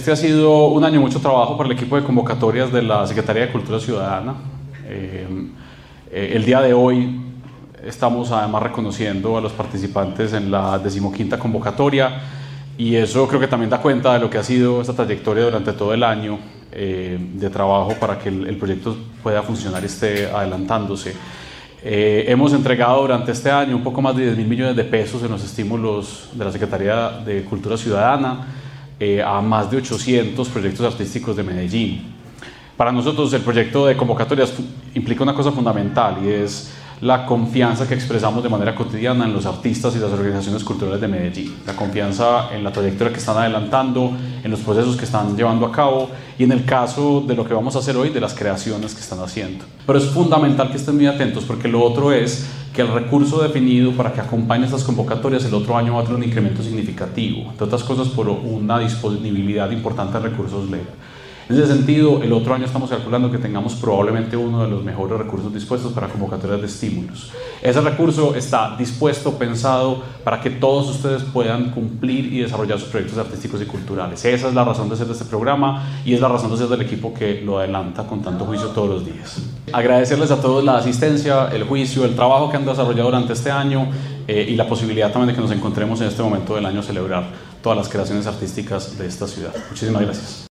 Este ha sido un año de mucho trabajo para el equipo de convocatorias de la Secretaría de Cultura Ciudadana. El día de hoy estamos además reconociendo a los participantes en la 15ª convocatoria, y eso creo que también da cuenta de lo que ha sido esta trayectoria durante todo el año de trabajo para que el proyecto pueda funcionar y esté adelantándose. Hemos entregado durante este año un poco más de 10.000 millones de pesos en los estímulos de la Secretaría de Cultura Ciudadana a más de 800 proyectos artísticos de Medellín. Para nosotros el proyecto de convocatorias implica una cosa fundamental, y es la confianza que expresamos de manera cotidiana en los artistas y las organizaciones culturales de Medellín, la confianza en la trayectoria que están adelantando, en los procesos que están llevando a cabo y en el caso de lo que vamos a hacer hoy, de las creaciones que están haciendo. Pero es fundamental que estén muy atentos, porque lo otro es que el recurso definido para que acompañe estas convocatorias el otro año va a tener un incremento significativo, entre otras cosas por una disponibilidad importante de recursos LEP. En ese sentido, el otro año estamos calculando que tengamos probablemente uno de los mejores recursos dispuestos para convocatorias de estímulos. Ese recurso está dispuesto, pensado para que todos ustedes puedan cumplir y desarrollar sus proyectos artísticos y culturales. Esa es la razón de ser de este programa y es la razón de ser del equipo que lo adelanta con tanto juicio todos los días. Agradecerles a todos la asistencia, el juicio, el trabajo que han desarrollado durante este año y la posibilidad también de que nos encontremos en este momento del año a celebrar todas las creaciones artísticas de esta ciudad. Muchísimas gracias.